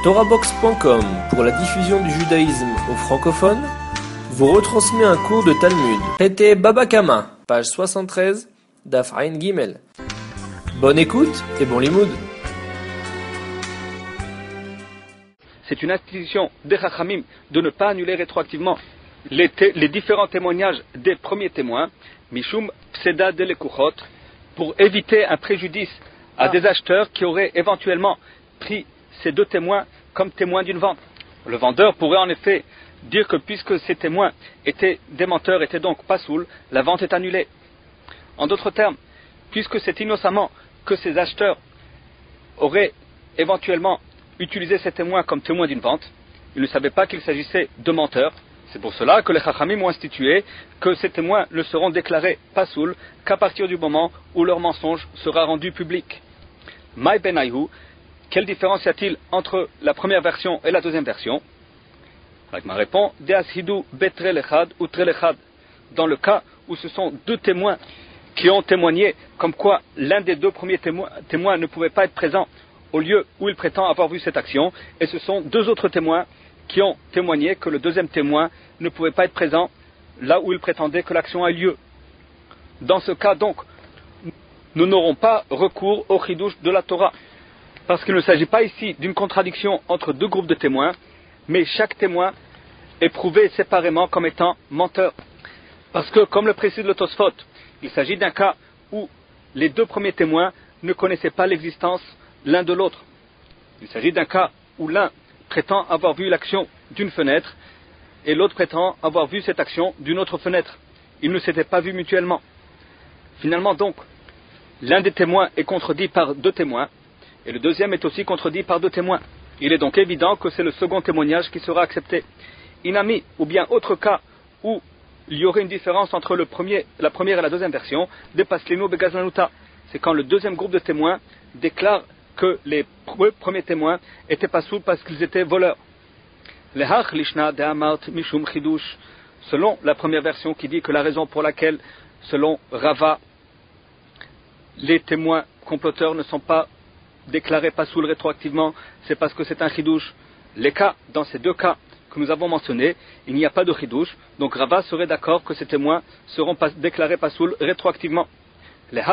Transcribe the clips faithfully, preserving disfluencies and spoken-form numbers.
Torahbox point com, pour la diffusion du judaïsme aux francophones, vous retransmet un cours de Talmud. Pété Baba Kama, page soixante-treize, Daf Ayin Gimel. Bonne écoute et bon limoud. C'est une institution des Chachamim de ne pas annuler rétroactivement les, té- les différents témoignages des premiers témoins, Mishum Pseda de Lekuchot, pour éviter un préjudice à ah. des acheteurs qui auraient éventuellement pris ces deux témoins comme témoins d'une vente. Le vendeur pourrait en effet dire que puisque ces témoins étaient des menteurs, étaient donc pas saouls, la vente est annulée. En d'autres termes, puisque c'est innocemment que ces acheteurs auraient éventuellement utilisé ces témoins comme témoins d'une vente, ils ne savaient pas qu'il s'agissait de menteurs. C'est pour cela que les Chachamim ont institué que ces témoins ne seront déclarés pas saouls qu'à partir du moment où leur mensonge sera rendu public. Maï ben Ayhu, quelle différence y a-t-il entre la première version et la deuxième version? Ragma répond, Deashidou betre lechad ou tre lechad. Dans le cas où ce sont deux témoins qui ont témoigné comme quoi l'un des deux premiers témoins, témoins ne pouvait pas être présent au lieu où il prétend avoir vu cette action, et ce sont deux autres témoins qui ont témoigné que le deuxième témoin ne pouvait pas être présent là où il prétendait que l'action a eu lieu. Dans ce cas donc, nous n'aurons pas recours au chidouche de la Torah, parce qu'il ne s'agit pas ici d'une contradiction entre deux groupes de témoins, mais chaque témoin est prouvé séparément comme étant menteur. Parce que, comme le précise le Tosfot, il s'agit d'un cas où les deux premiers témoins ne connaissaient pas l'existence l'un de l'autre. Il s'agit d'un cas où l'un prétend avoir vu l'action d'une fenêtre et l'autre prétend avoir vu cette action d'une autre fenêtre. Ils ne s'étaient pas vus mutuellement. Finalement donc, l'un des témoins est contredit par deux témoins et le deuxième est aussi contredit par deux témoins. Il est donc évident que c'est le second témoignage qui sera accepté. Inami, ou bien autre cas où il y aurait une différence entre le premier, la première et la deuxième version, de Paslinu Begazlanuta. C'est quand le deuxième groupe de témoins déclare que les premiers témoins étaient pas saouls parce qu'ils étaient voleurs. Lehach lishna de amart mishum chidush. Selon la première version qui dit que la raison pour laquelle, selon Rava, les témoins comploteurs ne sont pas déclarés pas saouls rétroactivement, c'est parce que c'est un chidouche. Les cas, dans ces deux cas que nous avons mentionnés, il n'y a pas de chidouche, donc Rava serait d'accord que ces témoins seront pas, déclarés pas saouls rétroactivement. Mais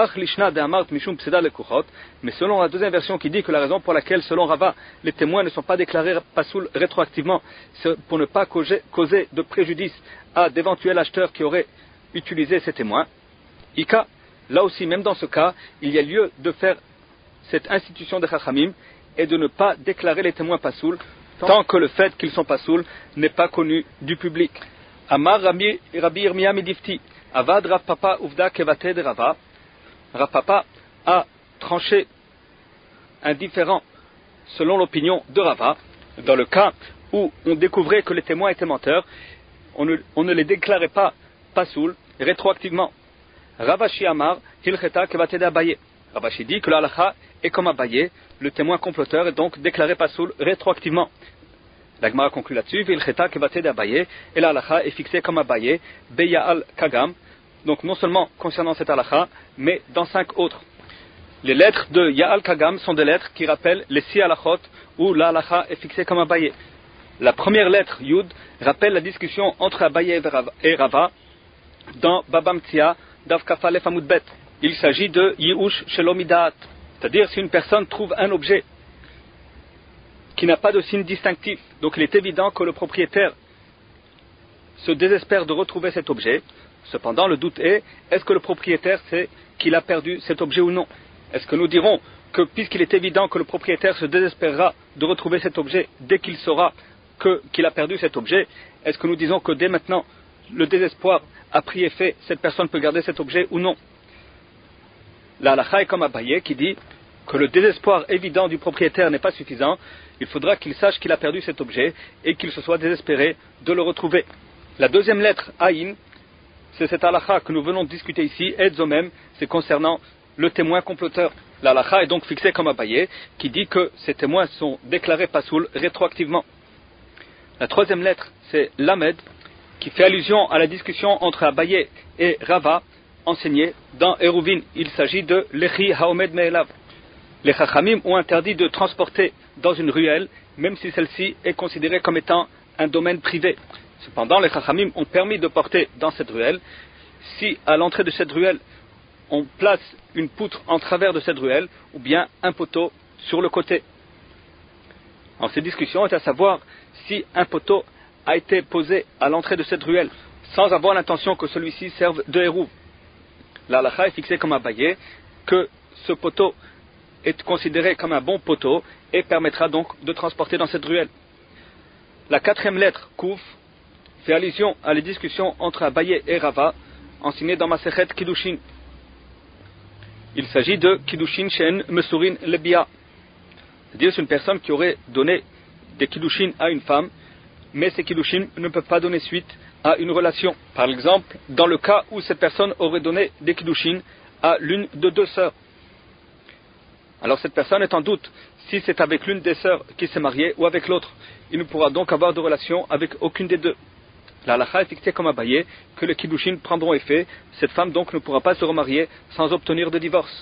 selon la deuxième version qui dit que la raison pour laquelle, selon Rava, les témoins ne sont pas déclarés pas saouls rétroactivement, c'est pour ne pas causer, causer de préjudice à d'éventuels acheteurs qui auraient utilisé ces témoins. Ika, là aussi, même dans ce cas, il y a lieu de faire cette institution de Chachamim et de ne pas déclarer les témoins pas saouls tant que le fait qu'ils sont pas saouls n'est pas connu du public. Amar Rabbi Yirmiyah midifti, Avad Rav Papa Uvda Kevate de Rava. Rav Papa a tranché un différend selon l'opinion de Rava. Dans le cas où on découvrait que les témoins étaient menteurs, on ne, on ne les déclarait pas pas saouls rétroactivement. Ravashi Amar Hilcheta Kevate de Abaye. Ravashi dit que l'halakha est comme Abaye, le témoin comploteur est donc déclaré pas saoul rétroactivement. La Gemara conclut là-dessus, Vilcheta Kevate d'Abaye, et l'halakha est fixé comme Abaye, Beya'al Kagam, donc non seulement concernant cette halakha, mais dans cinq autres. Les lettres de Ya'al Kagam sont des lettres qui rappellent les six halachot où la halakha est fixée comme Abaye. La première lettre, Yud, rappelle la discussion entre Abaye et Rava dans Babam Tzia, Dav Kafalef Amud Bet. Il s'agit de Yi'ush Shelomidat, c'est-à-dire si une personne trouve un objet qui n'a pas de signe distinctif, donc il est évident que le propriétaire se désespère de retrouver cet objet. Cependant, le doute est, est-ce que le propriétaire sait qu'il a perdu cet objet ou non? Est-ce que nous dirons que puisqu'il est évident que le propriétaire se désespérera de retrouver cet objet dès qu'il saura que, qu'il a perdu cet objet, est-ce que nous disons que dès maintenant le désespoir a pris effet, cette personne peut garder cet objet ou non? La halakha est comme Abaye qui dit que le désespoir évident du propriétaire n'est pas suffisant, il faudra qu'il sache qu'il a perdu cet objet et qu'il se soit désespéré de le retrouver. La deuxième lettre, Aïn, c'est cette halakha que nous venons de discuter ici, et Zomem, c'est concernant le témoin comploteur. La halakha est donc fixée comme Abaye qui dit que ces témoins sont déclarés pas saouls rétroactivement. La troisième lettre, c'est Lamed, qui fait allusion à la discussion entre Abaye et Rava, enseigné dans Eruvin. Il s'agit de Lechi Haomed Me'elav. Les Chachamim ont interdit de transporter dans une ruelle, même si celle-ci est considérée comme étant un domaine privé. Cependant, les Chachamim ont permis de porter dans cette ruelle, si à l'entrée de cette ruelle, on place une poutre en travers de cette ruelle, ou bien un poteau sur le côté. Alors, cette discussion est à savoir si un poteau a été posé à l'entrée de cette ruelle, sans avoir l'intention que celui-ci serve de hérouve. La halakha est fixée comme Abaye, que ce poteau est considéré comme un bon poteau et permettra donc de transporter dans cette ruelle. La quatrième lettre, Kouf, fait allusion à les discussions entre Abaye et Rava, enseignées dans Masechet Kiddushin. Il s'agit de Kiddushin Shen Mesurin Lebia, c'est-à-dire c'est une personne qui aurait donné des Kiddushin à une femme, mais ces Kiddushin ne peuvent pas donner suite à une relation. Par exemple, dans le cas où cette personne aurait donné des Kiddushin à l'une de deux sœurs. Alors cette personne est en doute si c'est avec l'une des sœurs qui s'est mariée ou avec l'autre. Il ne pourra donc avoir de relation avec aucune des deux. La halakha est fixée comme Abaye que les Kiddushin prendront effet. Cette femme donc ne pourra pas se remarier sans obtenir de divorce.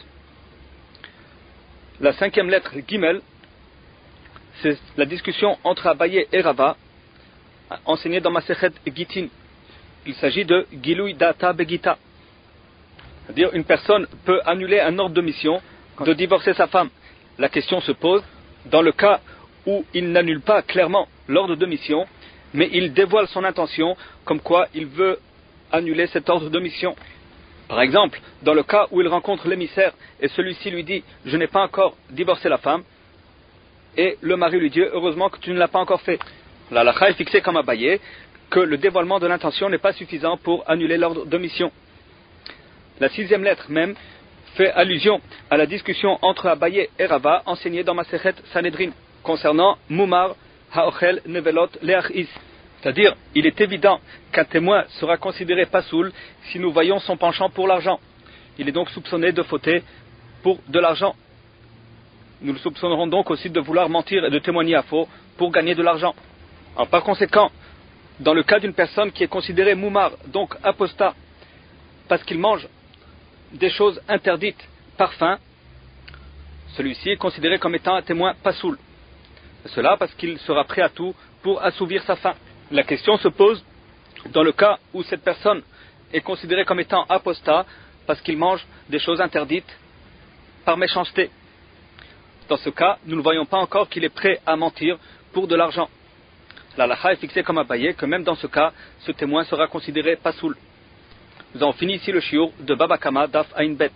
La cinquième lettre, Gimel, c'est la discussion entre Abaye et Rava, enseignée dans Masechet Gitin. Il s'agit de Gilui Data Begita. C'est-à-dire une personne peut annuler un ordre de mission de divorcer sa femme. La question se pose dans le cas où il n'annule pas clairement l'ordre de mission, mais il dévoile son intention comme quoi il veut annuler cet ordre de mission. Par exemple, dans le cas où il rencontre l'émissaire et celui-ci lui dit « Je n'ai pas encore divorcé la femme » et le mari lui dit « Heureusement que tu ne l'as pas encore fait ». La halakha est fixée comme Abaye que le dévoilement de l'intention n'est pas suffisant pour annuler l'ordre de mission. La sixième lettre même fait allusion à la discussion entre Abaye et Rava enseignée dans Masechet Sanhedrin concernant Mumar Haochel Nevelot Leachis. C'est-à-dire, il est évident qu'un témoin sera considéré pasoul si nous voyons son penchant pour l'argent. Il est donc soupçonné de fauter pour de l'argent. Nous le soupçonnerons donc aussi de vouloir mentir et de témoigner à faux pour gagner de l'argent. Alors, par conséquent, dans le cas d'une personne qui est considérée Mumar, donc apostat, parce qu'il mange des choses interdites par faim, celui-ci est considéré comme étant un témoin pasoul. Cela parce qu'il sera prêt à tout pour assouvir sa faim. La question se pose dans le cas où cette personne est considérée comme étant apostat parce qu'il mange des choses interdites par méchanceté. Dans ce cas, nous ne voyons pas encore qu'il est prêt à mentir pour de l'argent. La halakha est fixée comme Abaye que même dans ce cas, ce témoin sera considéré pasoul. Nous avons fini ici le shiur de Baba Kama Daf Ain Bet.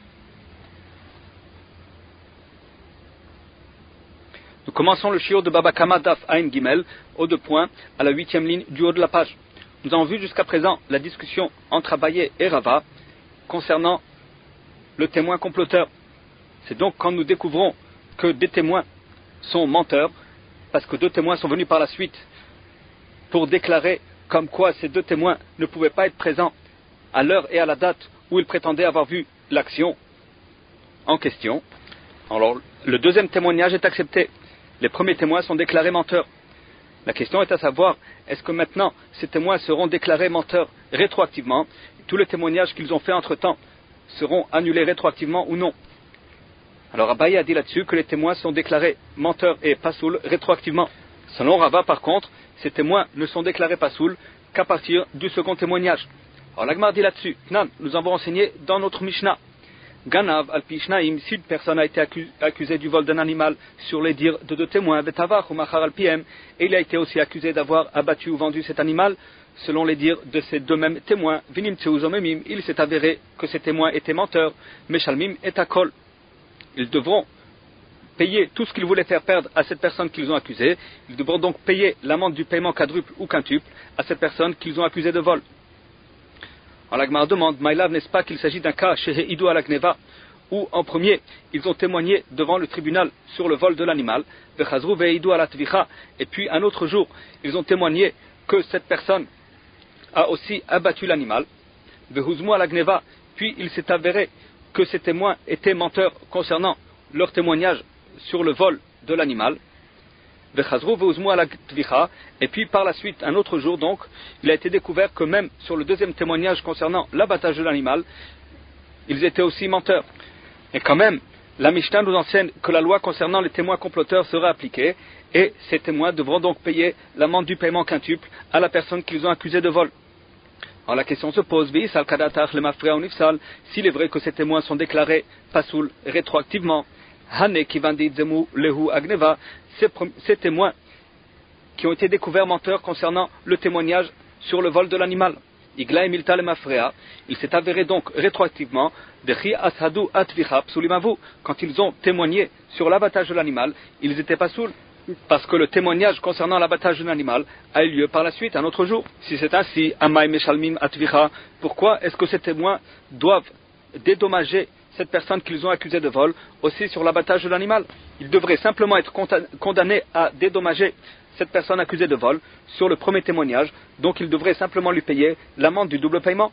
Nous commençons le shiur de Baba Kama Daf Ain Gimel au deux points à la huitième ligne du haut de la page. Nous avons vu jusqu'à présent la discussion entre Abaye et Rava concernant le témoin comploteur. C'est donc quand nous découvrons que des témoins sont menteurs, parce que deux témoins sont venus par la suite pour déclarer comme quoi ces deux témoins ne pouvaient pas être présents à l'heure et à la date où ils prétendaient avoir vu l'action en question. Alors, le deuxième témoignage est accepté. Les premiers témoins sont déclarés menteurs. La question est à savoir, est-ce que maintenant ces témoins seront déclarés menteurs rétroactivement? Tous les témoignages qu'ils ont fait entre-temps seront annulés rétroactivement ou non? Alors Abaye a dit là-dessus que les témoins sont déclarés menteurs et pasoul rétroactivement. Selon Rava, par contre, ces témoins ne sont déclarés pasoul qu'à partir du second témoignage. Alors l'Agmar dit là-dessus, Nan, nous avons enseigné dans notre Mishnah, Ganav al-Pishnaim, si une personne a été accusée accusé du vol d'un animal sur les dires de deux témoins, Betavach ou Machar al-Piem, et il a été aussi accusé d'avoir abattu ou vendu cet animal, selon les dires de ces deux mêmes témoins, Vinim Tseuzomemim, il s'est avéré que ces témoins étaient menteurs, Meshalmim et Akol. Ils devront payer tout ce qu'ils voulaient faire perdre à cette personne qu'ils ont accusée, ils devront donc payer l'amende du paiement quadruple ou quintuple à cette personne qu'ils ont accusée de vol. Alors l'Agmar demande, Maïlav, n'est-ce pas qu'il s'agit d'un cas chez Idou à la Gneva, où en premier, ils ont témoigné devant le tribunal sur le vol de l'animal, et puis un autre jour, ils ont témoigné que cette personne a aussi abattu l'animal, à la Gneva, puis il s'est avéré que ces témoins étaient menteurs concernant leur témoignage sur le vol de l'animal, et puis par la suite, un autre jour donc, il a été découvert que même sur le deuxième témoignage concernant l'abattage de l'animal, ils étaient aussi menteurs. Et quand même, la Mishnah nous enseigne que la loi concernant les témoins comploteurs sera appliquée et ces témoins devront donc payer l'amende du paiement quintuple à la personne qu'ils ont accusée de vol. Alors la question se pose, s'il est vrai que ces témoins sont déclarés pasoul rétroactivement, ces témoins qui ont été découverts menteurs concernant le témoignage sur le vol de l'animal. Il s'est avéré donc rétroactivement quand ils ont témoigné sur l'abattage de l'animal, ils étaient pasoul parce que le témoignage concernant l'abattage d'un animal a eu lieu par la suite, un autre jour. Si c'est ainsi, pourquoi est-ce que ces témoins doivent dédommager cette personne qu'ils ont accusée de vol aussi sur l'abattage de l'animal? Ils devraient simplement être condamnés à dédommager cette personne accusée de vol sur le premier témoignage, donc ils devraient simplement lui payer l'amende du double paiement.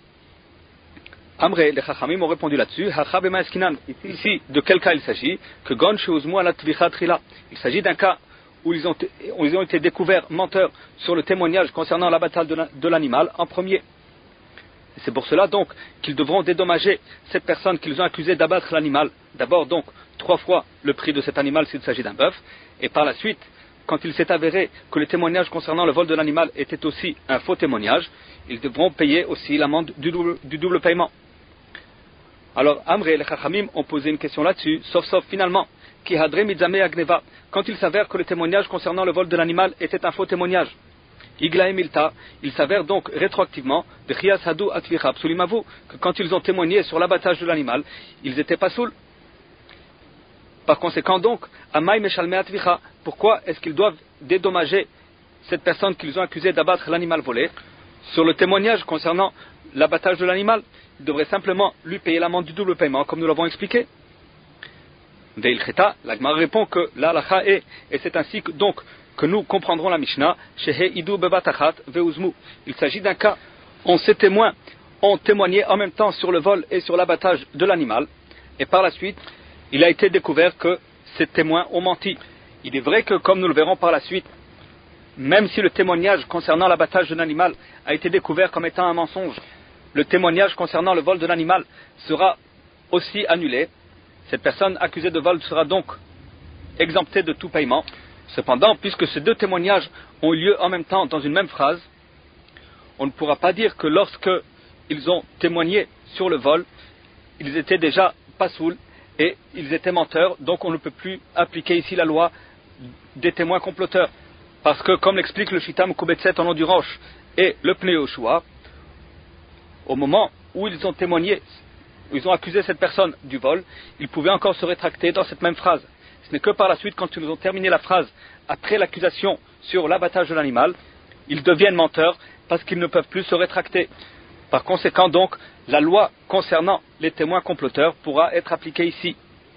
Amré, les Chachamim ont répondu là-dessus. Ici, de quel cas il s'agit? Que Gon Sheuzmu ala Tvicha Trila. Il s'agit d'un cas où ils ont, où ils ont été découverts menteurs sur le témoignage concernant l'abattage de l'animal en premier. C'est pour cela donc qu'ils devront dédommager cette personne qu'ils ont accusée d'abattre l'animal. D'abord donc trois fois le prix de cet animal s'il s'agit d'un bœuf, et par la suite, quand il s'est avéré que le témoignage concernant le vol de l'animal était aussi un faux témoignage, ils devront payer aussi l'amende du double, du double paiement. Alors Amré et les Chachamim ont posé une question là-dessus, sauf sauf finalement, qui hadre mitzame agneva, quand il s'avère que le témoignage concernant le vol de l'animal était un faux témoignage. Iglae milta, il s'avère donc rétroactivement, de chias hadou atvicha absolumavu, que quand ils ont témoigné sur l'abattage de l'animal, ils étaient pas saouls. Par conséquent donc, amay meshalme atvicha, pourquoi est-ce qu'ils doivent dédommager cette personne qu'ils ont accusée d'abattre l'animal volé sur le témoignage concernant l'abattage de l'animal? Ils devraient simplement lui payer l'amende du double paiement, comme nous l'avons expliqué. Veil cheta, la Gemara répond que la halakha est, et c'est ainsi que, donc que nous comprendrons la Mishnah, shehe idu bebatachat veuzmu. Il s'agit d'un cas où ces témoins ont témoigné en même temps sur le vol et sur l'abattage de l'animal, et par la suite, il a été découvert que ces témoins ont menti. Il est vrai que, comme nous le verrons par la suite, même si le témoignage concernant l'abattage d'un animal a été découvert comme étant un mensonge, le témoignage concernant le vol de l'animal sera aussi annulé. Cette personne accusée de vol sera donc exemptée de tout paiement. Cependant, puisque ces deux témoignages ont eu lieu en même temps dans une même phrase, on ne pourra pas dire que lorsque ils ont témoigné sur le vol, ils étaient déjà pasoul et ils étaient menteurs, donc on ne peut plus appliquer ici la loi des témoins comploteurs. Parce que, comme l'explique le Shitam Koubetset en nom du Roche et le Pnei Yoshua, au moment où ils ont témoigné, où ils ont accusé cette personne du vol, ils pouvaient encore se rétracter dans cette même phrase. Ce n'est que par la suite, quand ils ont terminé la phrase après l'accusation sur l'abattage de l'animal, ils deviennent menteurs parce qu'ils ne peuvent plus se rétracter. Par conséquent, donc, la loi concernant les témoins comploteurs pourra être appliquée ici.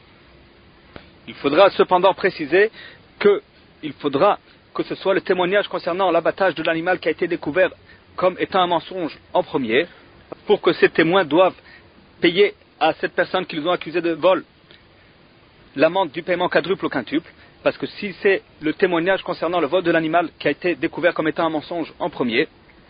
Il faudra cependant préciser qu'il faudra que ce soit le témoignage concernant l'abattage de l'animal qui a été découvert comme étant un mensonge en premier, pour que ces témoins doivent payer à cette personne qu'ils ont accusée de vol l'amende du paiement quadruple ou quintuple, parce que si c'est le témoignage concernant le vol de l'animal qui a été découvert comme étant un mensonge en premier,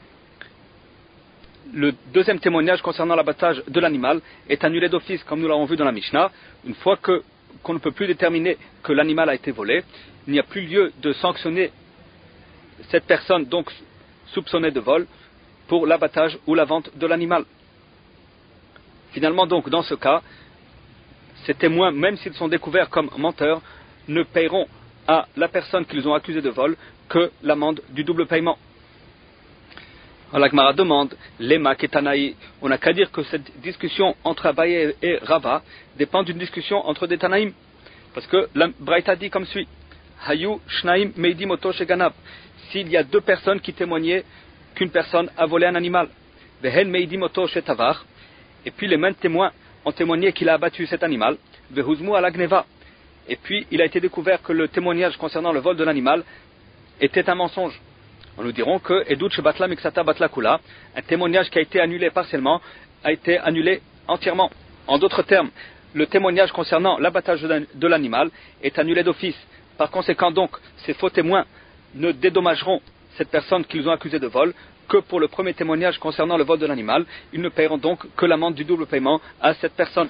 le deuxième témoignage concernant l'abattage de l'animal est annulé d'office, comme nous l'avons vu dans la Mishnah. Une fois que, qu'on ne peut plus déterminer que l'animal a été volé, il n'y a plus lieu de sanctionner cette personne donc soupçonnée de vol pour l'abattage ou la vente de l'animal. Finalement donc, dans ce cas, ces témoins, même s'ils sont découverts comme menteurs, ne paieront à la personne qu'ils ont accusée de vol que l'amende du double paiement. Alors la Gemara demande, Lema Ketanaï, on n'a qu'à dire que cette discussion entre Abaye et Rava dépend d'une discussion entre des Tanaïm. Parce que la Braïta dit comme suit, Hayu Shnaim Meidim Oto Sheganab, s'il y a deux personnes qui témoignaient qu'une personne a volé un animal, Vehen Meidim Oto Shetavar, et puis les mêmes témoins ont témoigné qu'il a abattu cet animal, Vehuzmu Alagneva, et puis il a été découvert que le témoignage concernant le vol de l'animal était un mensonge. On nous dirons que Edut Batla Miksata Batla Kula, un témoignage qui a été annulé partiellement, a été annulé entièrement. En d'autres termes, le témoignage concernant l'abattage de l'animal est annulé d'office. Par conséquent donc, ces faux témoins ne dédommageront cette personne qu'ils ont accusée de vol que pour le premier témoignage concernant le vol de l'animal. Ils ne paieront donc que l'amende du double paiement à cette personne.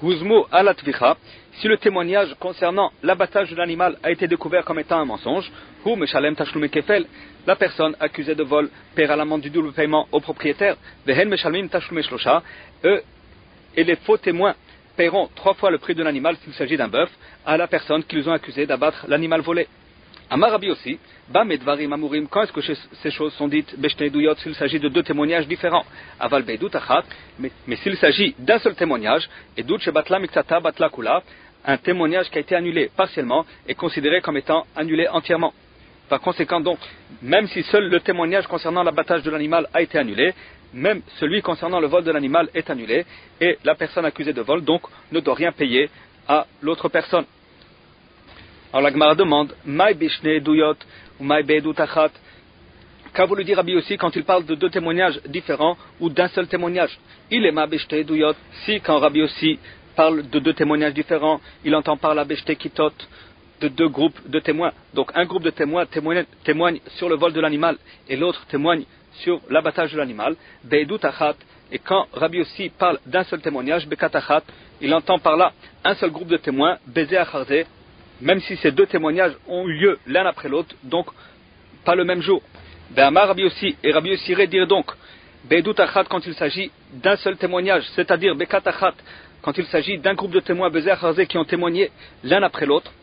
huzmu alatvicha, si le témoignage concernant l'abattage de l'animal a été découvert comme étant un mensonge, hu meshalem tashlume kefel, la personne accusée de vol paiera l'amende du double paiement au propriétaire, vehen meshalmim tashlume shlosha, eux et les faux témoins paieront trois fois le prix de l'animal s'il s'agit d'un bœuf à la personne qu'ils ont accusé d'abattre l'animal volé. Amar Rabbi aussi, Ba medvarim amurim, quand est-ce que ces choses sont dites Beshne Duyot, s'il s'agit de deux témoignages différents. Aval Beidut Achat, mais, mais s'il s'agit d'un seul témoignage, Edut Shebatla Miktata Batla Kula, un témoignage qui a été annulé partiellement est considéré comme étant annulé entièrement. Par conséquent donc, même si seul le témoignage concernant l'abattage de l'animal a été annulé, même celui concernant le vol de l'animal est annulé, et la personne accusée de vol donc ne doit rien payer à l'autre personne. Alors la Gemara demande, Maï bishne duyot ou maï beidut achat. Qu'a voulu dire Rabbi aussi quand il parle de deux témoignages différents ou d'un seul témoignage? Il est ma bishne duyot. Si quand Rabbi aussi parle de deux témoignages différents, il entend par la bishne kitot de deux groupes de témoins. Donc un groupe de témoins témoigne, témoigne sur le vol de l'animal et l'autre témoigne sur l'abattage de l'animal. Beidut achat. Et quand Rabbi aussi parle d'un seul témoignage, bekat achat, il entend par là un seul groupe de témoins, beze acharze, même si ces deux témoignages ont eu lieu l'un après l'autre, donc pas le même jour. Be'amar Rabbi aussi, et Rabbi aussi irait dire donc, Be'edut achat quand il s'agit d'un seul témoignage, c'est-à-dire Bekat achat quand il s'agit d'un groupe de témoins Bezeh Acharze qui ont témoigné l'un après l'autre,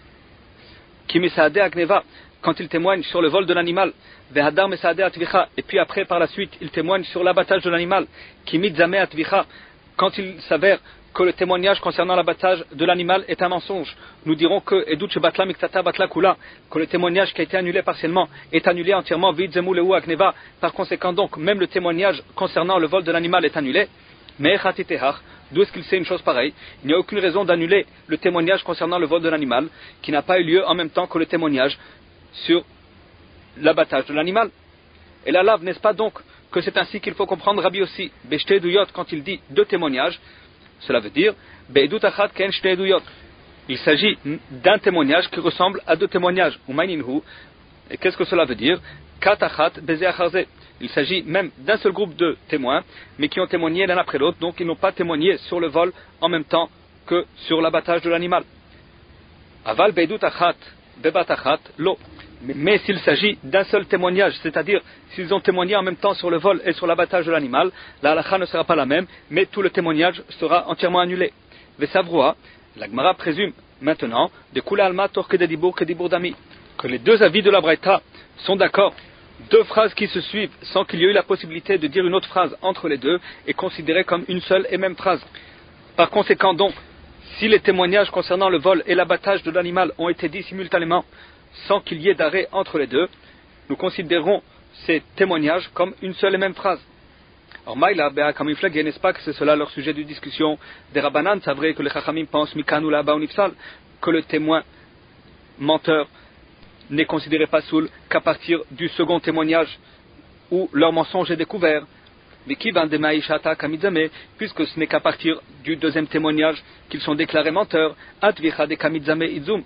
Ki Mesaade Agneva quand ils témoignent sur le vol de l'animal, Ve'hadar Mesaade Atvicha, et puis après par la suite ils témoignent sur l'abattage de l'animal, Ki Mitzame Atvicha quand il s'avère que le témoignage concernant l'abattage de l'animal est un mensonge. Nous dirons que Edut Batla Miktata Batla Kula, que le témoignage qui a été annulé partiellement est annulé entièrement, Vidzemu Lehu Agneva. Par conséquent donc, même le témoignage concernant le vol de l'animal est annulé. Mais Chatitehach, d'où est-ce qu'il sait une chose pareille? Il n'y a aucune raison d'annuler le témoignage concernant le vol de l'animal, qui n'a pas eu lieu en même temps que le témoignage sur l'abattage de l'animal. Et la lave, n'est-ce pas donc que c'est ainsi qu'il faut comprendre Rabbi aussi, Beshte Duyot, quand il dit deux témoignages? Cela veut dire, Be'edut achat ken shte duyot. Il s'agit d'un témoignage qui ressemble à deux témoignages. Umayninhu. Et qu'est-ce que cela veut dire? Kat achat beze acharze. Il s'agit même d'un seul groupe de témoins, mais qui ont témoigné l'un après l'autre, donc ils n'ont pas témoigné sur le vol en même temps que sur l'abattage de l'animal. Aval be'edut achat bebat achat lo. Mais s'il s'agit d'un seul témoignage, c'est-à-dire s'ils ont témoigné en même temps sur le vol et sur l'abattage de l'animal, la halakha ne sera pas la même, mais tout le témoignage sera entièrement annulé. Vesavroa, la Gemara présume maintenant de Kula Alma Torke de Dibour Kedibur Dami, que les deux avis de la Braïta sont d'accord. Deux phrases qui se suivent sans qu'il y ait eu la possibilité de dire une autre phrase entre les deux est considérée comme une seule et même phrase. Par conséquent donc, si les témoignages concernant le vol et l'abattage de l'animal ont été dits simultanément, sans qu'il y ait d'arrêt entre les deux, nous considérons ces témoignages comme une seule et même phrase. Alors, Maïla, Béa, Kamiflag, n'est-ce pas que c'est cela leur sujet de discussion des Rabbanan? C'est vrai que les Chachamim pensent, Mikanu la Baunifsal, que le témoin menteur n'est considéré pas soul qu'à partir du second témoignage où leur mensonge est découvert. Mais qui va de Kamizame, puisque ce n'est qu'à partir du deuxième témoignage qu'ils sont déclarés menteurs, Atvicha de Kamizame Izum.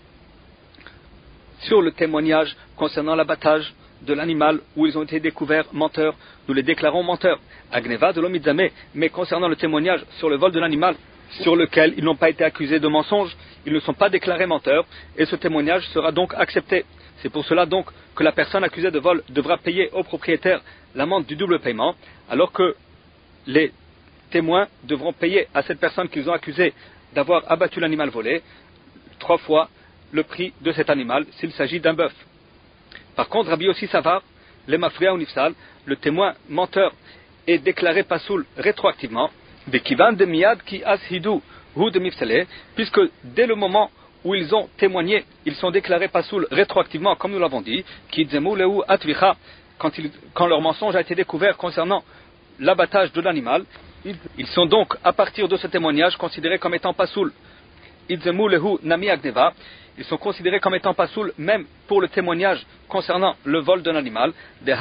Sur le témoignage concernant l'abattage de l'animal où ils ont été découverts menteurs, nous les déclarons menteurs. Agneva de l'Omidzame, mais concernant le témoignage sur le vol de l'animal, sur lequel ils n'ont pas été accusés de mensonge, ils ne sont pas déclarés menteurs, et ce témoignage sera donc accepté. C'est pour cela donc que la personne accusée de vol devra payer au propriétaire l'amende du double paiement, alors que les témoins devront payer à cette personne qu'ils ont accusée d'avoir abattu l'animal volé trois fois le prix de cet animal s'il s'agit d'un bœuf. Par contre, Rabbi aussi Savar, les mafria ou nifsal, le témoin menteur est déclaré pasoul rétroactivement, de kivan de miad ki ashidou ou de mifsale, puisque dès le moment où ils ont témoigné, ils sont déclarés pasoul rétroactivement, comme nous l'avons dit, ki dzemu leu atvicha, quand, ils, quand leur mensonge a été découvert concernant l'abattage de l'animal, ils sont donc, à partir de ce témoignage, considérés comme étant pasoul. Idzemu lehu nami agneva, ils sont considérés comme étant pasoul même pour le témoignage concernant le vol d'un animal,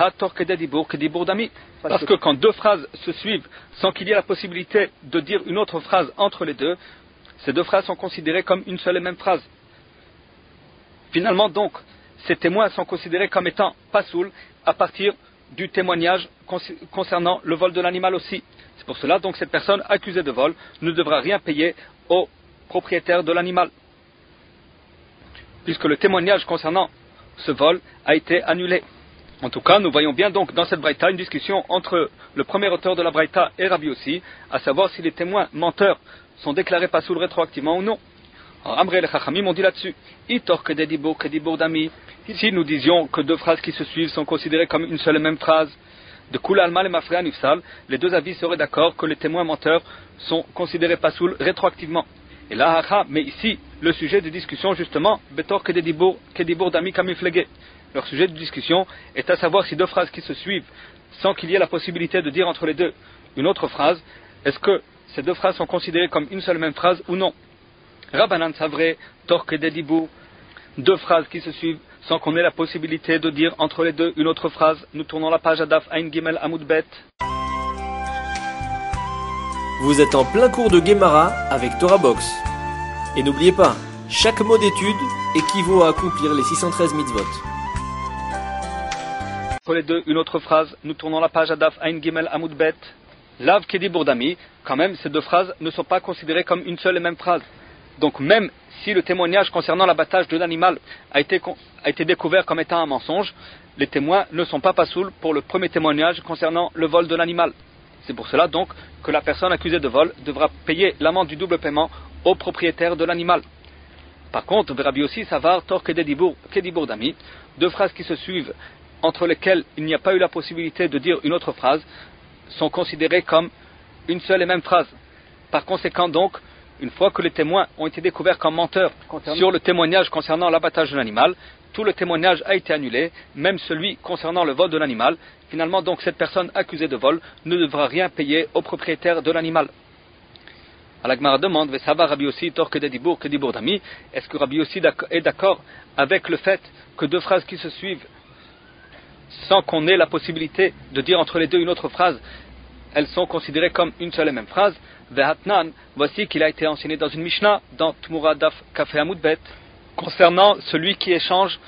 parce que quand deux phrases se suivent sans qu'il y ait la possibilité de dire une autre phrase entre les deux, ces deux phrases sont considérées comme une seule et même phrase. Finalement donc, ces témoins sont considérés comme étant pasoul à partir du témoignage concernant le vol de l'animal aussi. C'est pour cela donc cette personne accusée de vol ne devra rien payer au propriétaire de l'animal, puisque le témoignage concernant ce vol a été annulé. En tout cas, nous voyons bien donc dans cette braïta une discussion entre le premier auteur de la braïta et Rabbi aussi, à savoir si les témoins menteurs sont déclarés pasoul rétroactivement ou non. Alors, Amré et les Chachamim ont dit là-dessus, Itor que Dedibour, que Dibour d'ami. Si nous disions que deux phrases qui se suivent sont considérées comme une seule et même phrase, de Kula Almal et Mafrea Nifsal, les deux avis seraient d'accord que les témoins menteurs sont considérés pasoul rétroactivement. Et là, mais ici, le sujet de discussion justement, Betor que Dedibour, que Dibour d'ami kamiflegé. Leur sujet de discussion est à savoir si deux phrases qui se suivent, sans qu'il y ait la possibilité de dire entre les deux une autre phrase, est-ce que ces deux phrases sont considérées comme une seule et même phrase ou non. Rabbanan Savre, Torque Dedibou, deux phrases qui se suivent sans qu'on ait la possibilité de dire entre les deux une autre phrase. Nous tournons la page à Daf Ain Gimel Amud Bet. Vous êtes en plein cours de Gemara avec Torah Box. Et n'oubliez pas, chaque mot d'étude équivaut à accomplir les six cent treize mitzvot. Entre les deux une autre phrase. Nous tournons la page à Daf Ain Gimel Amud Bet. Lav Kedi Bourdami, quand même, ces deux phrases ne sont pas considérées comme une seule et même phrase. Donc même si le témoignage concernant l'abattage de l'animal a été, a été découvert comme étant un mensonge, les témoins ne sont pas pasoul pour le premier témoignage concernant le vol de l'animal. C'est pour cela donc que la personne accusée de vol devra payer l'amende du double paiement au propriétaire de l'animal. Par contre, Rabbi aussi Savar, Tor Kedibour Dami, deux phrases qui se suivent entre lesquelles il n'y a pas eu la possibilité de dire une autre phrase, sont considérées comme une seule et même phrase. Par conséquent donc, une fois que les témoins ont été découverts comme menteurs sur le témoignage concernant l'abattage de l'animal, tout le témoignage a été annulé, même celui concernant le vol de l'animal. Finalement donc cette personne accusée de vol ne devra rien payer au propriétaire de l'animal. Al-Agmara demande, Rabbi aussi, Tor Kedibour, Kedibour Dami, est-ce que Rabbi aussi est d'accord avec le fait que deux phrases qui se suivent sans qu'on ait la possibilité de dire entre les deux une autre phrase, elles sont considérées comme une seule et même phrase. Vehatnan, voici qu'il a été enseigné dans une Mishnah, dans Tmura Daf Kafé Amoudbet, concernant celui qui échange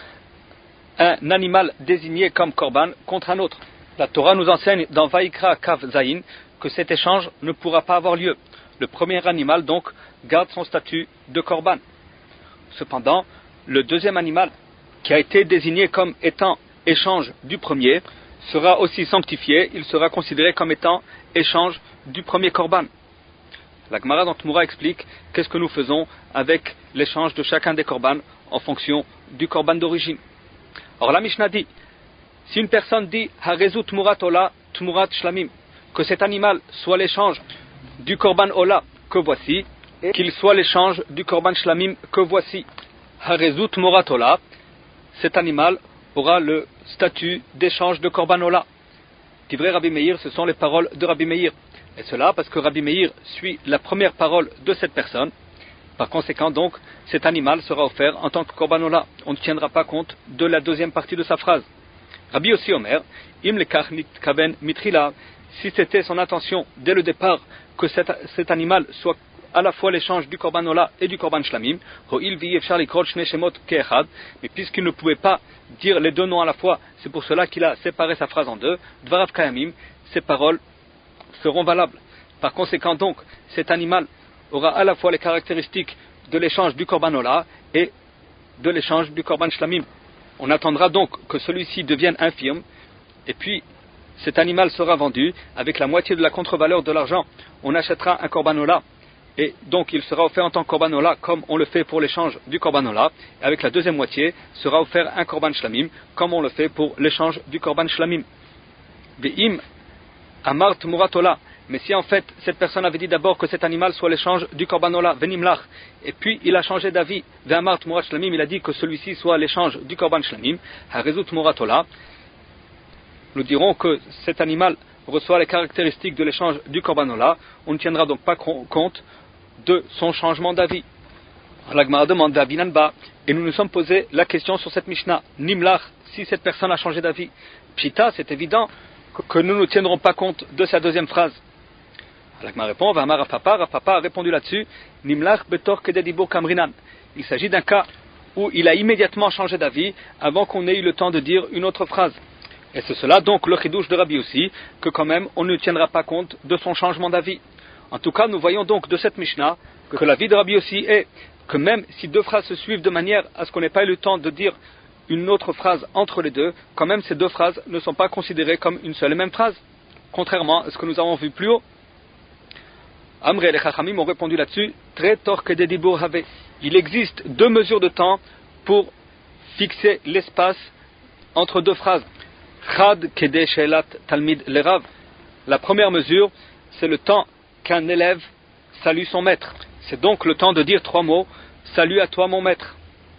un animal désigné comme Korban contre un autre. La Torah nous enseigne dans Vaikra Kav Zayin que cet échange ne pourra pas avoir lieu. Le premier animal donc garde son statut de Korban. Cependant, le deuxième animal qui a été désigné comme étant échange du premier sera aussi sanctifié, il sera considéré comme étant échange du premier korban. La Gemara dans Tmura explique qu'est-ce que nous faisons avec l'échange de chacun des korban en fonction du korban d'origine. Or la Mishnah dit, si une personne dit Harezu Tmurat Ola Tmurat Shlamim, que cet animal soit l'échange du korban Ola que voici, et qu'il soit l'échange du korban Shlamim que voici. Harezu Tmurat Ola, cet animal aura le statut d'échange de Korban Ola. Divrei Rabbi Meir, ce sont les paroles de Rabbi Meir. Et cela parce que Rabbi Meir suit la première parole de cette personne. Par conséquent donc, cet animal sera offert en tant que Korban Ola. On ne tiendra pas compte de la deuxième partie de sa phrase. Rabbi aussi Omer, Im lekach nitkaven mitrila, si c'était son intention dès le départ que cet, cet animal soit à la fois l'échange du Korban Ola et du Korban Shlamim, mais puisqu'il ne pouvait pas dire les deux noms à la fois, c'est pour cela qu'il a séparé sa phrase en deux, Dvarav Kayamim, ces paroles seront valables. Par conséquent donc, cet animal aura à la fois les caractéristiques de l'échange du Korban Ola et de l'échange du Korban Shlamim. On attendra donc que celui-ci devienne infirme, et puis cet animal sera vendu avec la moitié de la contre-valeur de l'argent. On achètera un Korban Ola, et donc il sera offert en tant que Korban Ola comme on le fait pour l'échange du Korban Ola, et avec la deuxième moitié sera offert un Korban Shlamim comme on le fait pour l'échange du Korban Shlamim. Ve'im amar tmurat Ola, mais si en fait cette personne avait dit d'abord que cet animal soit l'échange du Korban Ola, venimlach, et puis il a changé d'avis, ve'amar tmurat Shlamim, il a dit que celui-ci soit l'échange du Korban Shlamim, harezu tmurat Ola, nous dirons que cet animal reçoit les caractéristiques de l'échange du Korban Ola, on ne tiendra donc pas compte de son changement d'avis. La Gemara demande d'Avinanba, et nous nous sommes posé la question sur cette Mishnah, Nimlach, si cette personne a changé d'avis. Pshita, c'est évident que nous ne tiendrons pas compte de sa deuxième phrase. La Gemara répond, Vamar Rafapa, Rafapa a répondu là-dessus, Nimlach betor kededibo kamrinan. Il s'agit d'un cas où il a immédiatement changé d'avis avant qu'on ait eu le temps de dire une autre phrase. Et c'est cela donc le chidouche de Rabbi aussi, que quand même on ne tiendra pas compte de son changement d'avis. En tout cas, nous voyons donc de cette Mishnah que la vie de Rabbi Yossi est que même si deux phrases se suivent de manière à ce qu'on n'ait pas eu le temps de dire une autre phrase entre les deux, quand même ces deux phrases ne sont pas considérées comme une seule et même phrase, contrairement à ce que nous avons vu plus haut. Amr et les Chachamim ont répondu là-dessus, très tor que des dibur have. Il existe deux mesures de temps pour fixer l'espace entre deux phrases. Chad kede shelat talmid lerav. La première mesure, c'est le temps qu'un élève salue son maître. C'est donc le temps de dire trois mots, salut à toi mon maître.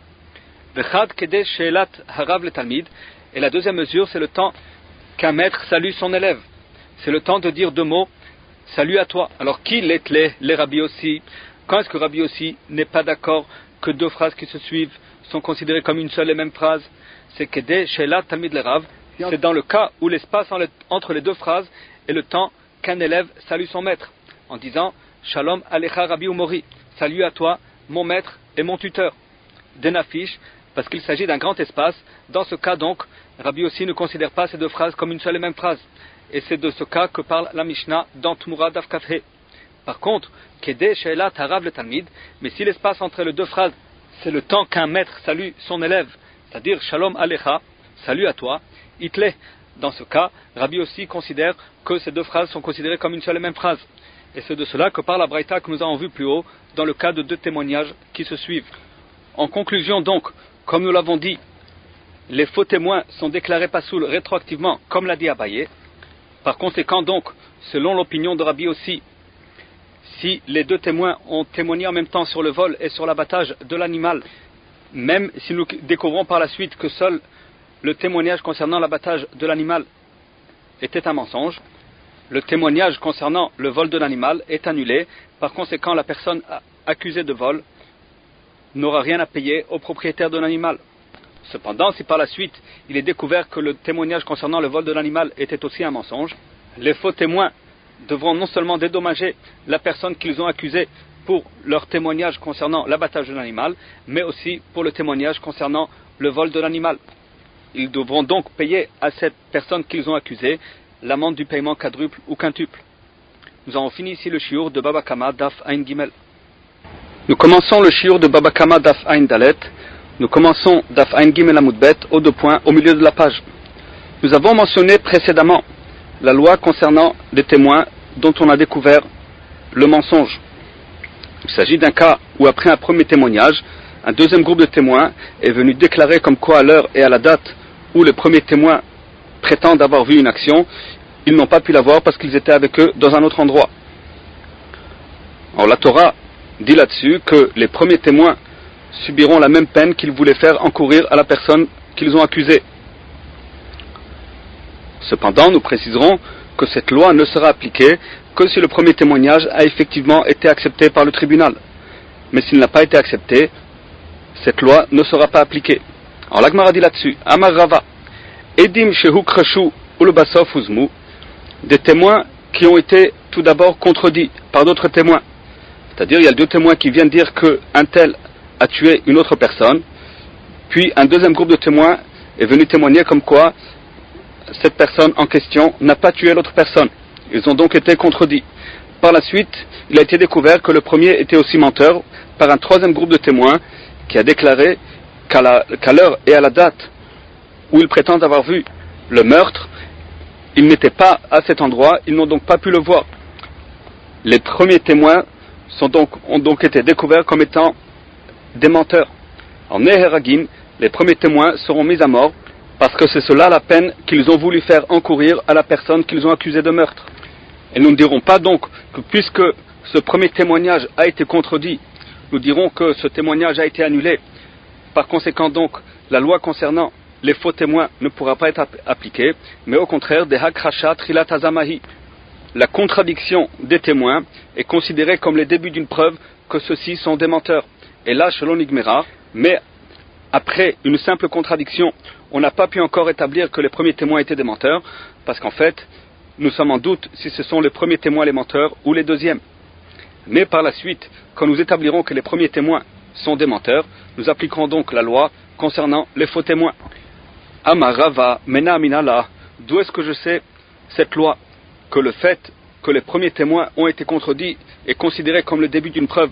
Vechad kede shelat harav le talmid. Et la deuxième mesure, c'est le temps qu'un maître salue son élève. C'est le temps de dire deux mots, salut à toi. Alors qui l'est les, les Rabbi Yossi? Quand est-ce que Rabbi Yossi n'est pas d'accord que deux phrases qui se suivent sont considérées comme une seule et même phrase? C'est kede shelat talmid lerav. C'est dans le cas où l'espace entre les deux phrases est le temps qu'un élève salue son maître, en disant Shalom alecha Rabbi Umori, salut à toi, mon maître et mon tuteur. Denafish, parce qu'il s'agit d'un grand espace. Dans ce cas donc, Rabbi Yossi ne considère pas ces deux phrases comme une seule et même phrase. Et c'est de ce cas que parle la Mishnah dans Tmura Daf Kafhe. Par contre, Kede She'elat Harav le Talmid, mais si l'espace entre les deux phrases, c'est le temps qu'un maître salue son élève, c'est-à-dire Shalom alecha, salut à toi, Itle. Dans ce cas, Rabbi Yossi considère que ces deux phrases sont considérées comme une seule et même phrase. Et c'est de cela que parle la Braïta que nous avons vu plus haut, dans le cas de deux témoignages qui se suivent. En conclusion donc, comme nous l'avons dit, les faux témoins sont déclarés pasoul rétroactivement, comme l'a dit Abaye. Par conséquent donc, selon l'opinion de Rabbi Yossi, si les deux témoins ont témoigné en même temps sur le vol et sur l'abattage de l'animal, même si nous découvrons par la suite que seul le témoignage concernant l'abattage de l'animal était un mensonge, le témoignage concernant le vol de l'animal est annulé. Par conséquent, la personne accusée de vol n'aura rien à payer au propriétaire de l'animal. Cependant, si par la suite il est découvert que le témoignage concernant le vol de l'animal était aussi un mensonge, les faux témoins devront non seulement dédommager la personne qu'ils ont accusée pour leur témoignage concernant l'abattage de l'animal, mais aussi pour le témoignage concernant le vol de l'animal. Ils devront donc payer à cette personne qu'ils ont accusée l'amende du paiement quadruple ou quintuple. Nous avons fini ici le shiur de Baba Kama Daf Ain Gimel. Nous commençons le shiur de Baba Kama Daf Ain Dalet. Nous commençons Daf Ain Gimel Amudbet au deux points au milieu de la page. Nous avons mentionné précédemment la loi concernant les témoins dont on a découvert le mensonge. Il s'agit d'un cas où après un premier témoignage, un deuxième groupe de témoins est venu déclarer comme quoi à l'heure et à la date où les premiers témoins prétendent avoir vu une action, ils n'ont pas pu la voir parce qu'ils étaient avec eux dans un autre endroit. Alors la Torah dit là-dessus que les premiers témoins subiront la même peine qu'ils voulaient faire encourir à la personne qu'ils ont accusée. Cependant, nous préciserons que cette loi ne sera appliquée que si le premier témoignage a effectivement été accepté par le tribunal. Mais s'il n'a pas été accepté, cette loi ne sera pas appliquée. Alors l'Agmara dit là-dessus, Amar Rava, Edim shehu krashu ulbasof uzmu, des témoins qui ont été tout d'abord contredits par d'autres témoins. C'est-à-dire, il y a deux témoins qui viennent dire qu'un tel a tué une autre personne, puis un deuxième groupe de témoins est venu témoigner comme quoi cette personne en question n'a pas tué l'autre personne. Ils ont donc été contredits. Par la suite, il a été découvert que le premier était aussi menteur par un troisième groupe de témoins qui a déclaré qu'à, la, qu'à l'heure et à la date où ils prétendent avoir vu le meurtre, ils n'étaient pas à cet endroit, ils n'ont donc pas pu le voir. Les premiers témoins sont donc, ont donc été découverts comme étant des menteurs. En Neheragim, les premiers témoins seront mis à mort parce que c'est cela la peine qu'ils ont voulu faire encourir à la personne qu'ils ont accusée de meurtre. Et nous ne dirons pas donc que puisque ce premier témoignage a été contredit, nous dirons que ce témoignage a été annulé. Par conséquent donc, la loi concernant les faux témoins ne pourra pas être appliquée, mais au contraire, des hakrasha trilat azamahi. La contradiction des témoins est considérée comme les débuts d'une preuve que ceux-ci sont des menteurs. Et là, selon l'Igmera, mais après une simple contradiction, on n'a pas pu encore établir que les premiers témoins étaient des menteurs, parce qu'en fait, nous sommes en doute si ce sont les premiers témoins les menteurs ou les deuxièmes. Mais par la suite, quand nous établirons que les premiers témoins sont des menteurs, nous appliquerons donc la loi concernant les faux témoins. Amarava mena minala, d'où est-ce que je sais cette loi, que le fait que les premiers témoins ont été contredits est considéré comme le début d'une preuve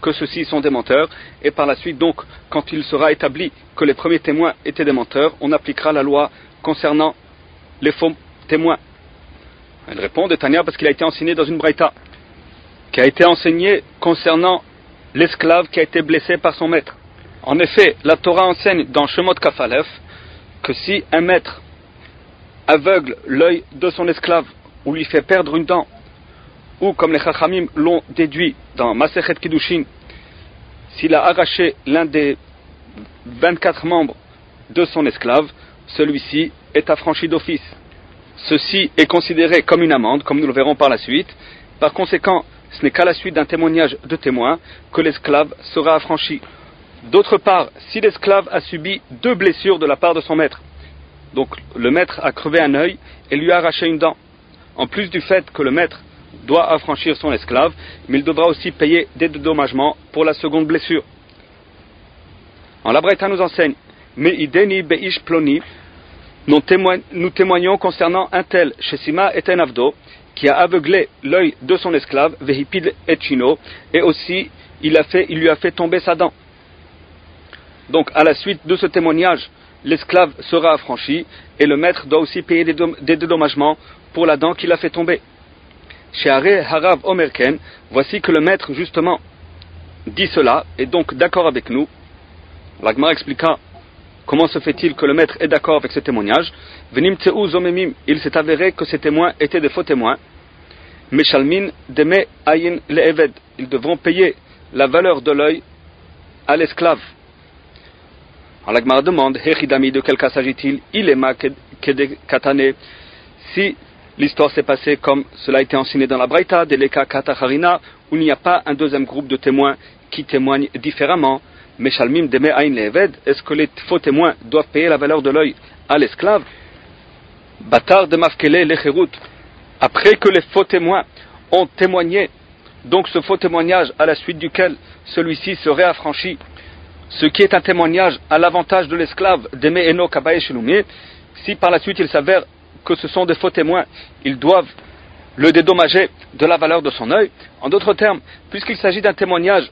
que ceux-ci sont des menteurs, et par la suite donc, quand il sera établi que les premiers témoins étaient des menteurs, on appliquera la loi concernant les faux témoins. Elle répond de Tania parce qu'il a été enseigné dans une braïta, qui a été enseigné concernant l'esclave qui a été blessé par son maître. En effet, la Torah enseigne dans Shemot Kafalef que si un maître aveugle l'œil de son esclave ou lui fait perdre une dent, ou comme les Chachamim l'ont déduit dans Masechet Kiddushin, s'il a arraché l'un des vingt-quatre membres de son esclave, celui-ci est affranchi d'office. Ceci est considéré comme une amende, comme nous le verrons par la suite. Par conséquent, ce n'est qu'à la suite d'un témoignage de témoin que l'esclave sera affranchi. D'autre part, si l'esclave a subi deux blessures de la part de son maître, donc le maître a crevé un œil et lui a arraché une dent, en plus du fait que le maître doit affranchir son esclave, mais il devra aussi payer des dédommagements pour la seconde blessure. En la Braïta nous enseigne, mais ideni beish ploni, nous, témoigne, nous témoignons concernant un tel, Shesima et Tenavdo, qui a aveuglé l'œil de son esclave, Vehipid et Chino, et aussi il, a fait, il lui a fait tomber sa dent. Donc à la suite de ce témoignage, l'esclave sera affranchi, et le maître doit aussi payer des, dom- des dédommagements pour la dent qu'il a fait tomber. Chez Are Harav Omerken, voici que le maître justement dit cela, et donc d'accord avec nous. La Gemara expliqua comment se fait-il que le maître est d'accord avec ce témoignage. Venim tseu zomemim, il s'est avéré que ces témoins étaient des faux témoins. Meshalmin deme ayin le'eved, ils devront payer la valeur de l'œil à l'esclave. Alors la Gemara demande, Hechidami, de quel cas s'agit-il? Il est ma kede katane. Si l'histoire s'est passée comme cela a été enseigné dans la Braïta, Deleka Katacharina, où il n'y a pas un deuxième groupe de témoins qui témoignent différemment. Meshalmim deme ayin le'eved, est-ce que les faux témoins doivent payer la valeur de l'œil à l'esclave? Batar de mafkele lecherut, après que les faux témoins ont témoigné, donc ce faux témoignage à la suite duquel celui-ci serait affranchi, ce qui est un témoignage à l'avantage de l'esclave, deme eno kabaye shelumé, si par la suite il s'avère que ce sont des faux témoins, ils doivent le dédommager de la valeur de son œil. En d'autres termes, puisqu'il s'agit d'un témoignage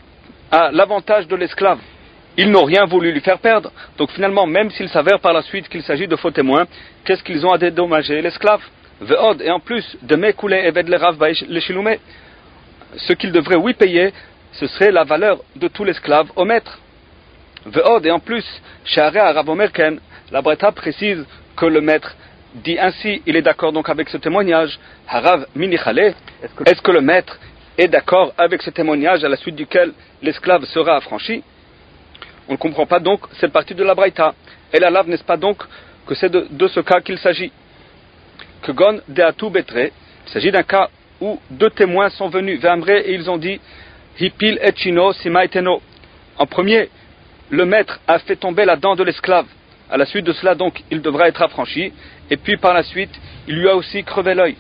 à l'avantage de l'esclave, ils n'ont rien voulu lui faire perdre, donc finalement, même s'il s'avère par la suite qu'il s'agit de faux témoins, qu'est-ce qu'ils ont à dédommager l'esclave? Ve'od, et en plus, de mekoulé eved le rav le shiloumé, ce qu'il devrait oui payer, ce serait la valeur de tout l'esclave au maître. Ve'od, et en plus, Sha'are Harav Omerken, la Braïta précise que le maître dit ainsi, il est d'accord donc avec ce témoignage, Harav minichale, est-ce que le maître est d'accord avec ce témoignage à la suite duquel l'esclave sera affranchi? On ne comprend pas donc cette partie de la Braïta. Et la lave, n'est-ce pas donc que c'est de, de ce cas qu'il s'agit? Que gon deatu betre, il s'agit d'un cas où deux témoins sont venus vers et ils ont dit Hipil et chino sima eteno. En premier, le maître a fait tomber la dent de l'esclave. À la suite de cela, donc, il devra être affranchi. Et puis par la suite, il lui a aussi crevé l'œil.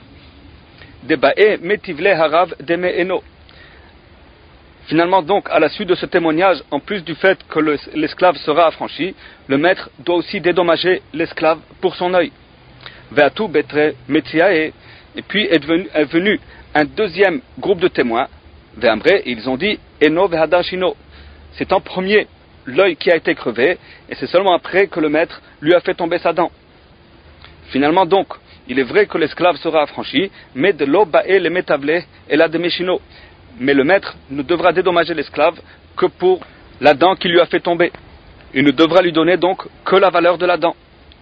Debae metivle harav deme eno. Finalement, donc, à la suite de ce témoignage, en plus du fait que le, l'esclave sera affranchi, le maître doit aussi dédommager l'esclave pour son œil. Veatu betre metiae. Et puis est venu, est venu un deuxième groupe de témoins. Ve'amre, ils ont dit eno vehadashino. C'est en premier l'œil qui a été crevé, et c'est seulement après que le maître lui a fait tomber sa dent. Finalement, donc, il est vrai que l'esclave sera affranchi, mais de l'eau bae le metavle et la de mechino. Mais le maître ne devra dédommager l'esclave que pour la dent qui lui a fait tomber. Il ne devra lui donner donc que la valeur de la dent.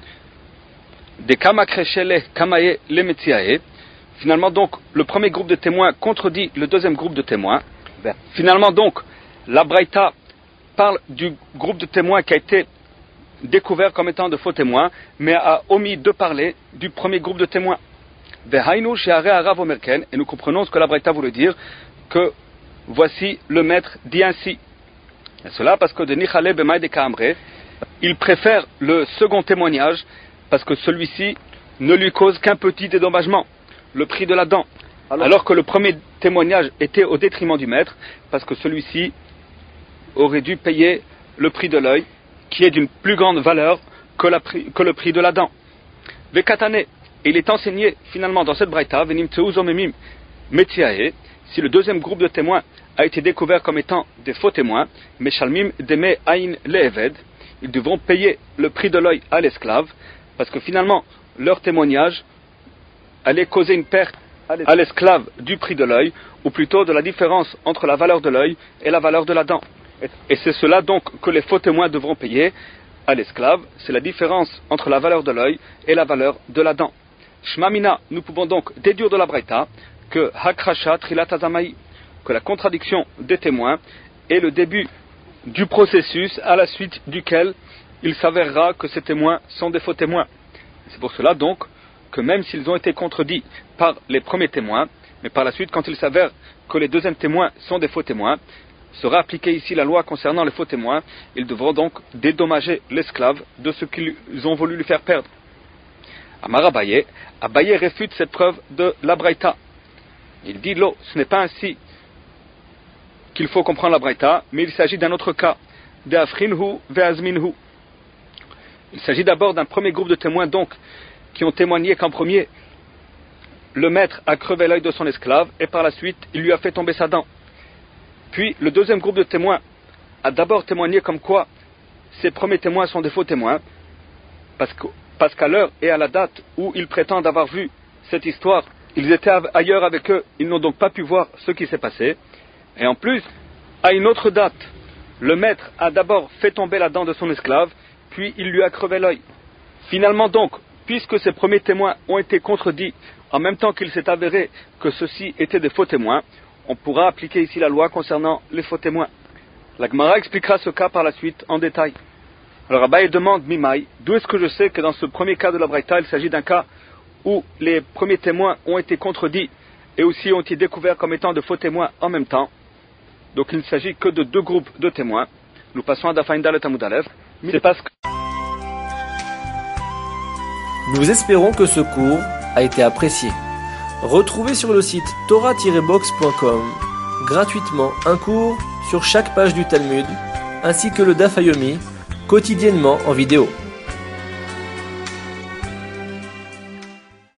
Des kamakrechele kamae le metiae. Finalement donc, le premier groupe de témoins contredit le deuxième groupe de témoins. Finalement donc, la Braïta parle du groupe de témoins qui a été découvert comme étant de faux témoins, mais a omis de parler du premier groupe de témoins. Et nous comprenons ce que la Braïta voulait dire, que voici le maître dit ainsi. Et cela parce que de Nichale Bemaï de Kaamre, il préfère le second témoignage parce que celui-ci ne lui cause qu'un petit dédommagement, le prix de la dent. Alors, alors que le premier témoignage était au détriment du maître, parce que celui-ci aurait dû payer le prix de l'œil, qui est d'une plus grande valeur que, la prix, que le prix de la dent. Vekatane, et il est enseigné finalement dans cette braïta, venim tseuzomemim metiae, Si le deuxième groupe de témoins a été découvert comme étant des faux témoins, Meshalmim Deme Ain Le'eved, ils devront payer le prix de l'œil à l'esclave, parce que finalement, leur témoignage allait causer une perte à l'esclave du prix de l'œil, ou plutôt de la différence entre la valeur de l'œil et la valeur de la dent. Et c'est cela donc que les faux témoins devront payer à l'esclave, c'est la différence entre la valeur de l'œil et la valeur de la dent. Shmamina, nous pouvons donc déduire de la Braïta que Hakrasha Trilat Azamai, que la contradiction des témoins est le début du processus à la suite duquel il s'avérera que ces témoins sont des faux témoins. C'est pour cela donc que même s'ils ont été contredits par les premiers témoins, mais par la suite quand il s'avère que les deuxièmes témoins sont des faux témoins, sera appliquée ici la loi concernant les faux témoins, ils devront donc dédommager l'esclave de ce qu'ils ont voulu lui faire perdre. Amar Abaye, Abaye réfute cette preuve de la Braïta. Il dit, l'eau, ce n'est pas ainsi qu'il faut comprendre la Braïta, mais il s'agit d'un autre cas, de Afrinhu ve'azminhu. Il s'agit d'abord d'un premier groupe de témoins donc, qui ont témoigné qu'en premier, le maître a crevé l'œil de son esclave, et par la suite, il lui a fait tomber sa dent. Puis, le deuxième groupe de témoins a d'abord témoigné comme quoi ces premiers témoins sont des faux témoins, parce, que, parce qu'à l'heure et à la date où ils prétendent avoir vu cette histoire, ils étaient ailleurs avec eux, ils n'ont donc pas pu voir ce qui s'est passé. Et en plus, à une autre date, le maître a d'abord fait tomber la dent de son esclave, puis il lui a crevé l'œil. Finalement donc, puisque ces premiers témoins ont été contredits en même temps qu'il s'est avéré que ceux-ci étaient des faux témoins, on pourra appliquer ici la loi concernant les faux témoins. La Gemara expliquera ce cas par la suite en détail. Alors Abaye demande Mimai, d'où est-ce que je sais que dans ce premier cas de la Braïta, il s'agit d'un cas où les premiers témoins ont été contredits et aussi ont été découverts comme étant de faux témoins en même temps. Donc il ne s'agit que de deux groupes de témoins. Nous passons à Dafaïnda le Tamoud Aleph. C'est parce que... Nous espérons que ce cours a été apprécié. Retrouvez sur le site torah tiret box point com gratuitement un cours sur chaque page du Talmud, ainsi que le Daf Yomi, quotidiennement en vidéo.